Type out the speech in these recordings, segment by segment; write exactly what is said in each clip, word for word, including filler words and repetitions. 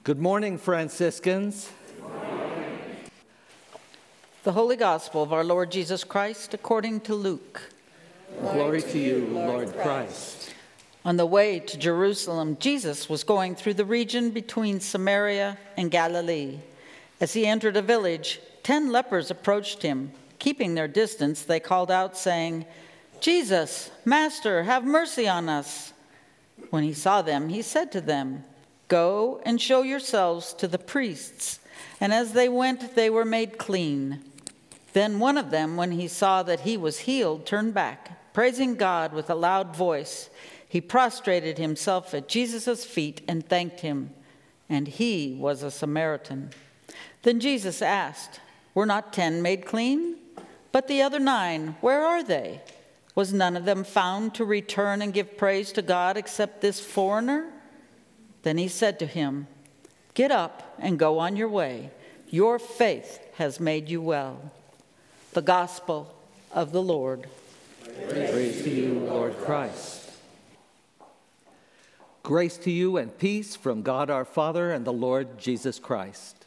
Good morning, Franciscans. Good morning. The Holy Gospel of our Lord Jesus Christ according to Luke. Glory to you, Lord Christ. On the way to Jerusalem, Jesus was going through the region between Samaria and Galilee. As he entered a village, ten lepers approached him. Keeping their distance, they called out, saying, "Jesus, Master, have mercy on us." When he saw them, he said to them, "Go and show yourselves to the priests." And as they went, they were made clean. Then one of them, when he saw that he was healed, turned back, praising God with a loud voice. He prostrated himself at Jesus' feet and thanked him. And he was a Samaritan. Then Jesus asked, "Were not ten made clean? But the other nine, where are they? Was none of them found to return and give praise to God except this foreigner?" Then he said to him, "Get up and go on your way. Your faith has made you well." The Gospel of the Lord. Praise, Praise to you, Lord Christ. Grace to you and peace from God our Father and the Lord Jesus Christ.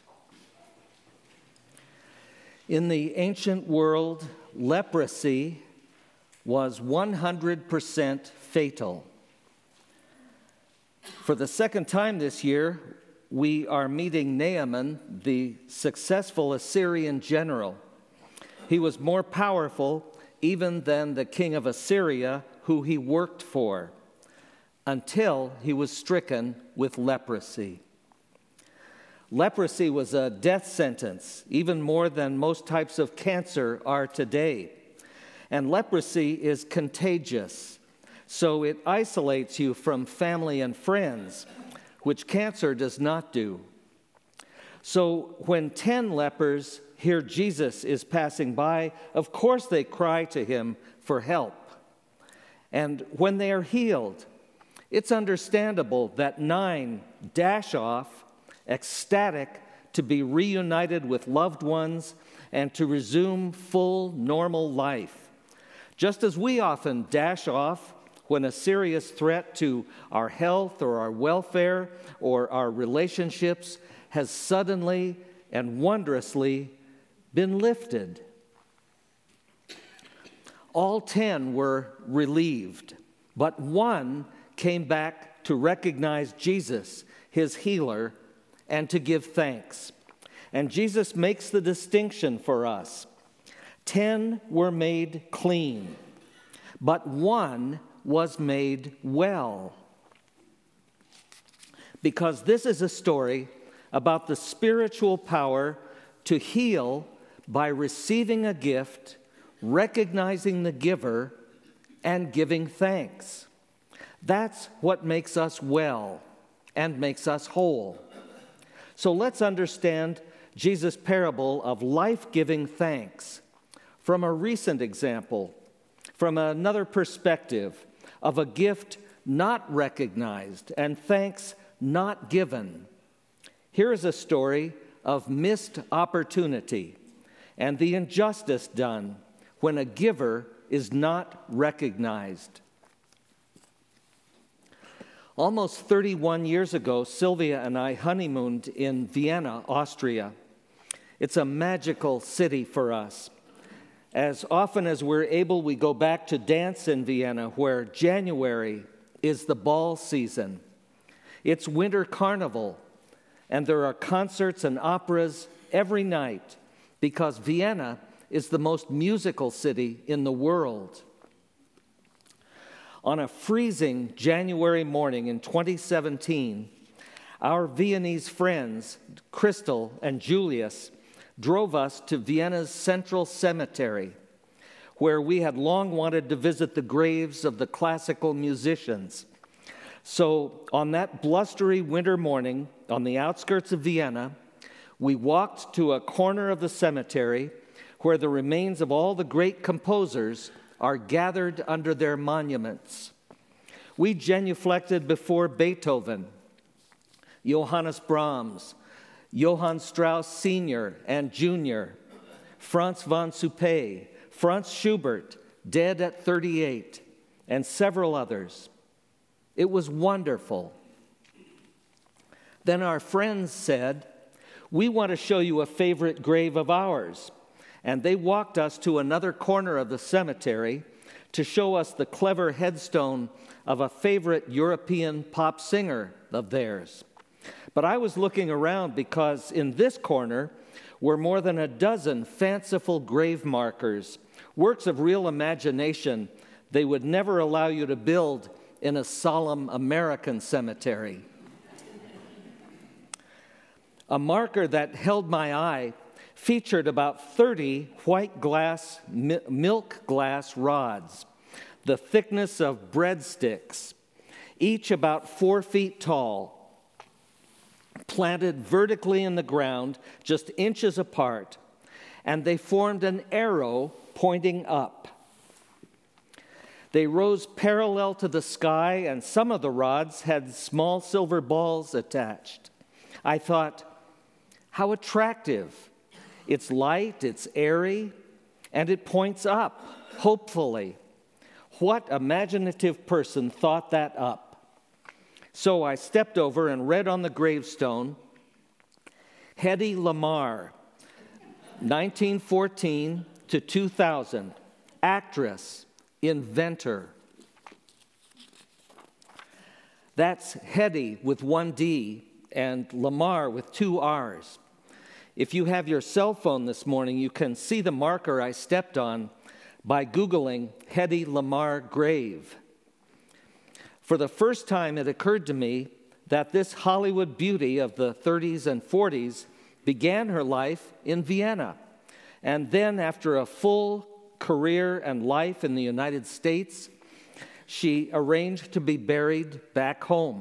In the ancient world, leprosy was one hundred percent fatal. For the second time this year, we are meeting Naaman, the successful Assyrian general. He was more powerful even than the king of Assyria, who he worked for, until he was stricken with leprosy. Leprosy was a death sentence, even more than most types of cancer are today. And leprosy is contagious. So it isolates you from family and friends, which cancer does not do. So when ten lepers hear Jesus is passing by, of course they cry to him for help. And when they are healed, it's understandable that nine dash off, ecstatic to be reunited with loved ones and to resume full normal life. Just as we often dash off when a serious threat to our health or our welfare or our relationships has suddenly and wondrously been lifted. All ten were relieved, but one came back to recognize Jesus, his healer, and to give thanks. And Jesus makes the distinction for us. Ten were made clean, but one was made well. Because this is a story about the spiritual power to heal by receiving a gift, recognizing the giver, and giving thanks. That's what makes us well and makes us whole. So let's understand Jesus' parable of life-giving thanks from a recent example, from another perspective, of a gift not recognized and thanks not given. Here is a story of missed opportunity and the injustice done when a giver is not recognized. Almost thirty-one years ago, Sylvia and I honeymooned in Vienna, Austria. It's a magical city for us. As often as we're able, we go back to dance in Vienna, where January is the ball season. It's winter carnival, and there are concerts and operas every night because Vienna is the most musical city in the world. On a freezing January morning in twenty seventeen, our Viennese friends, Crystal and Julius, drove us to Vienna's Central Cemetery, where we had long wanted to visit the graves of the classical musicians. So on that blustery winter morning, on the outskirts of Vienna, we walked to a corner of the cemetery where the remains of all the great composers are gathered under their monuments. We genuflected before Beethoven, Johannes Brahms, Johann Strauss Senior and Junior, Franz von Suppé, Franz Schubert, dead at thirty-eight, and several others. It was wonderful. Then our friends said, "We want to show you a favorite grave of ours." And they walked us to another corner of the cemetery to show us the clever headstone of a favorite European pop singer of theirs. But I was looking around because in this corner were more than a dozen fanciful grave markers, works of real imagination they would never allow you to build in a solemn American cemetery. A marker that held my eye featured about thirty white glass, milk glass rods, the thickness of breadsticks, each about four feet tall, planted vertically in the ground, just inches apart, and they formed an arrow pointing up. They rose parallel to the sky, and some of the rods had small silver balls attached. I thought, how attractive. It's light, it's airy, and it points up, hopefully. What imaginative person thought that up? So I stepped over and read on the gravestone, Hedy Lamarr, nineteen fourteen to two thousand, actress, inventor. That's Hedy with one D and Lamarr with two R's. If you have your cell phone this morning, you can see the marker I stepped on by Googling Hedy Lamarr grave. For the first time, it occurred to me that this Hollywood beauty of the thirties and forties began her life in Vienna. And then, after a full career and life in the United States, she arranged to be buried back home.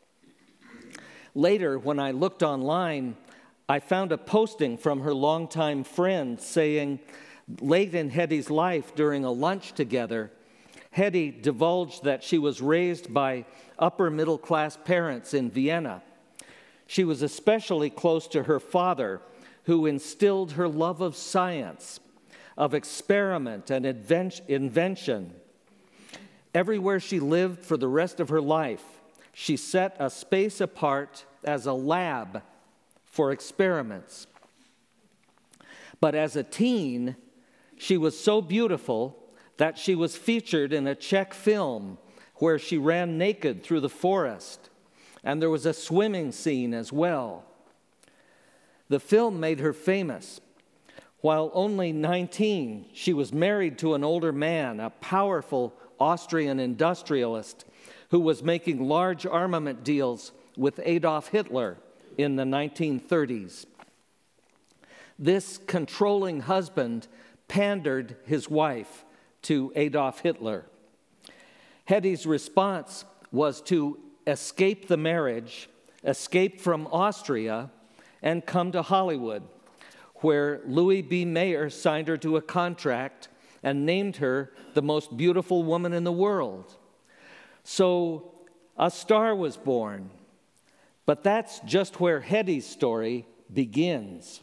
Later, when I looked online, I found a posting from her longtime friend saying, late in Hedy's life, during a lunch together, Hedy divulged that she was raised by upper middle class parents in Vienna. She was especially close to her father, who instilled her love of science, of experiment and invention. Everywhere she lived for the rest of her life, she set a space apart as a lab for experiments. But as a teen, she was so beautiful that she was featured in a Czech film where she ran naked through the forest, and there was a swimming scene as well. The film made her famous. While only nineteen, she was married to an older man, a powerful Austrian industrialist who was making large armament deals with Adolf Hitler in the nineteen thirties. This controlling husband pandered his wife to Adolf Hitler. Hedy's response was to escape the marriage, escape from Austria, and come to Hollywood, where Louis B. Mayer signed her to a contract and named her the most beautiful woman in the world. So a star was born. But that's just where Hedy's story begins.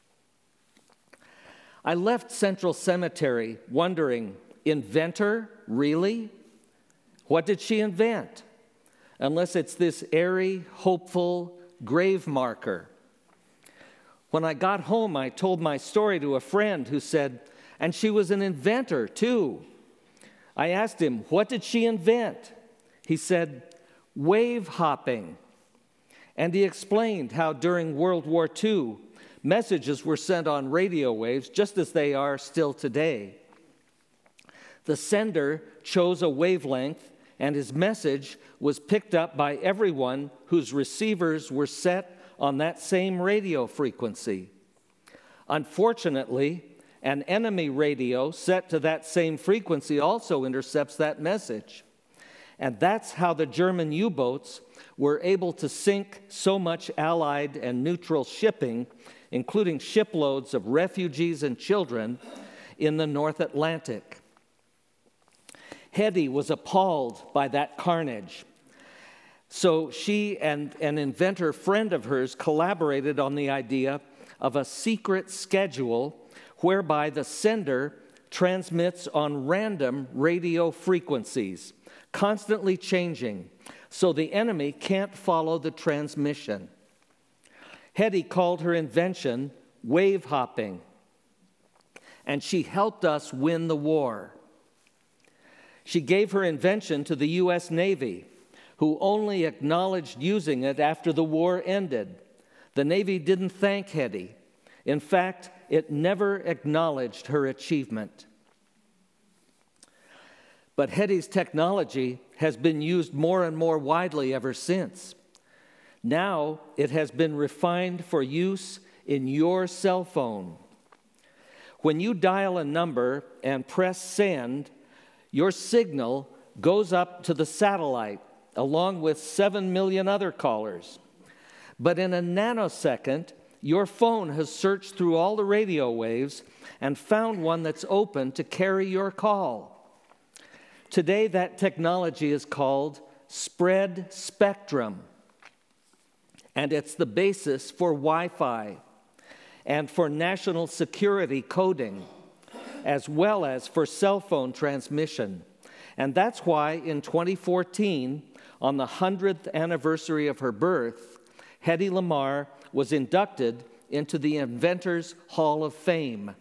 I left Central Cemetery wondering, inventor, really? What did she invent? Unless it's this airy, hopeful grave marker. When I got home, I told my story to a friend who said, and she was an inventor too. I asked him, what did she invent? He said, wave hopping. And he explained how during World War Two, messages were sent on radio waves just as they are still today. The sender chose a wavelength, and his message was picked up by everyone whose receivers were set on that same radio frequency. Unfortunately, an enemy radio set to that same frequency also intercepts that message. And that's how the German U-boats were able to sink so much Allied and neutral shipping, including shiploads of refugees and children, in the North Atlantic. Hedy was appalled by that carnage. So she and an inventor friend of hers collaborated on the idea of a secret schedule whereby the sender transmits on random radio frequencies, constantly changing, so the enemy can't follow the transmission. Hetty called her invention wave hopping, and she helped us win the war. She gave her invention to the U S Navy, who only acknowledged using it after the war ended. The Navy didn't thank Hetty. In fact, it never acknowledged her achievement. But Hetty's technology has been used more and more widely ever since. Now it has been refined for use in your cell phone. When you dial a number and press send, your signal goes up to the satellite along with seven million other callers. But in a nanosecond, your phone has searched through all the radio waves and found one that's open to carry your call. Today, that technology is called spread spectrum, and it's the basis for Wi-Fi and for national security coding, as well as for cell phone transmission. And that's why in twenty fourteen, on the hundredth anniversary of her birth, Hedy Lamarr was inducted into the Inventors Hall of Fame.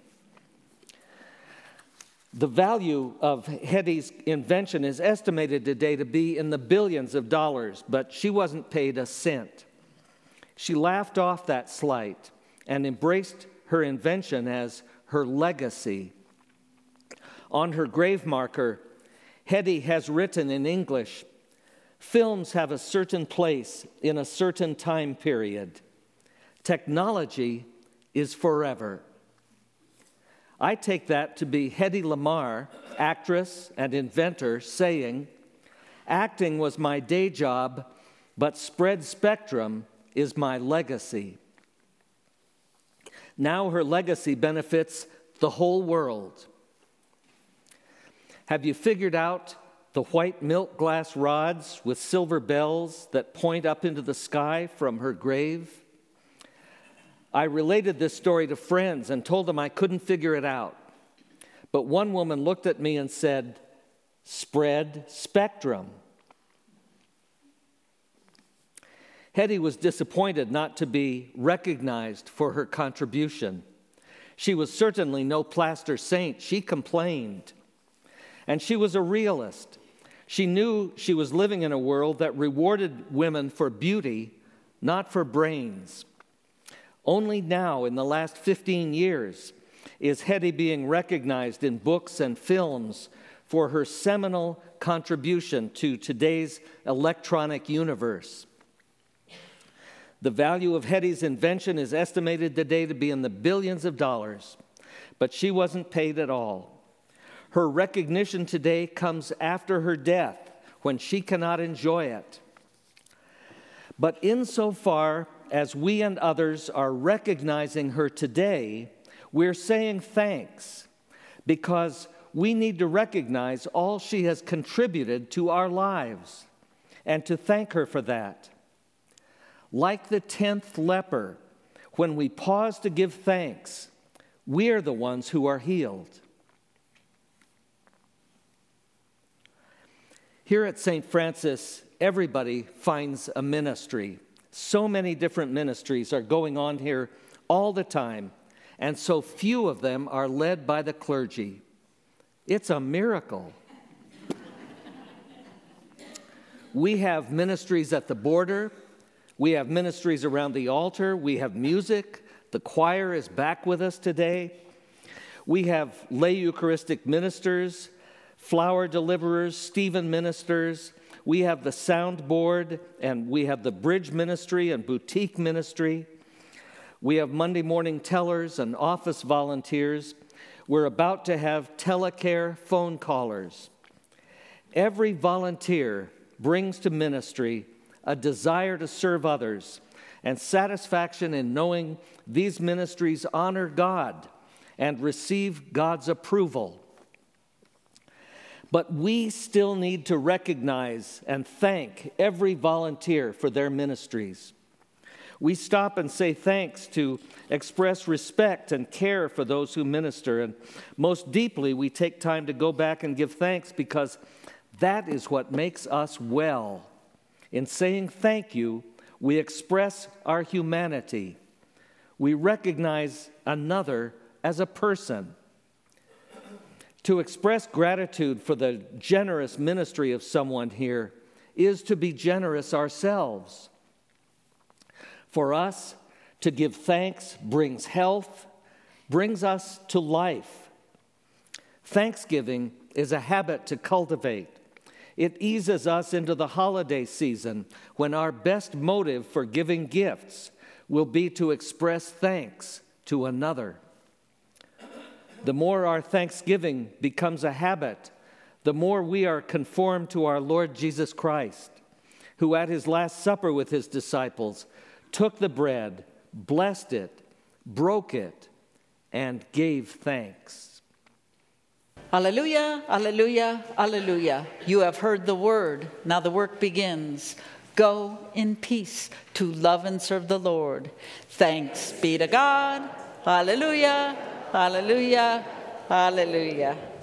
The value of Hedy's invention is estimated today to be in the billions of dollars, but she wasn't paid a cent. She laughed off that slight and embraced her invention as her legacy. On her grave marker, Hedy has written in English, "Films have a certain place in a certain time period. Technology is forever." I take that to be Hedy Lamarr, actress and inventor, saying, "Acting was my day job, but spread spectrum is my legacy." Now her legacy benefits the whole world. Have you figured out the white milk glass rods with silver bells that point up into the sky from her grave? I related this story to friends and told them I couldn't figure it out. But one woman looked at me and said, "Spread spectrum." Hedy was disappointed not to be recognized for her contribution. She was certainly no plaster saint. She complained. And she was a realist. She knew she was living in a world that rewarded women for beauty, not for brains. Only now, in the last fifteen years, is Hedy being recognized in books and films for her seminal contribution to today's electronic universe. The value of Hedy's invention is estimated today to be in the billions of dollars, but she wasn't paid at all. Her recognition today comes after her death, when she cannot enjoy it. But insofar as we and others are recognizing her today, we're saying thanks, because we need to recognize all she has contributed to our lives and to thank her for that. Like the tenth leper, when we pause to give thanks, we're the ones who are healed. Here at Saint Francis, everybody finds a ministry. So many different ministries are going on here all the time, and so few of them are led by the clergy. It's a miracle. We have ministries at the border. We have ministries around the altar. We have music. The choir is back with us today. We have lay Eucharistic ministers, flower deliverers, Stephen ministers. We have the soundboard, and we have the bridge ministry and boutique ministry. We have Monday morning tellers and office volunteers. We're about to have telecare phone callers. Every volunteer brings to ministry a desire to serve others and satisfaction in knowing these ministries honor God and receive God's approval. But we still need to recognize and thank every volunteer for their ministries. We stop and say thanks to express respect and care for those who minister. And most deeply, we take time to go back and give thanks, because that is what makes us well. In saying thank you, We express our humanity. We recognize another as a person. To express gratitude for the generous ministry of someone here is to be generous ourselves. For us, to give thanks brings health, brings us to life. Thanksgiving is a habit to cultivate. It eases us into the holiday season when our best motive for giving gifts will be to express thanks to another. The more our thanksgiving becomes a habit, the more we are conformed to our Lord Jesus Christ, who at his Last Supper with his disciples took the bread, blessed it, broke it, and gave thanks. Alleluia, alleluia, alleluia. You have heard the word. Now the work begins. Go in peace to love and serve the Lord. Thanks be to God. Hallelujah, hallelujah, hallelujah.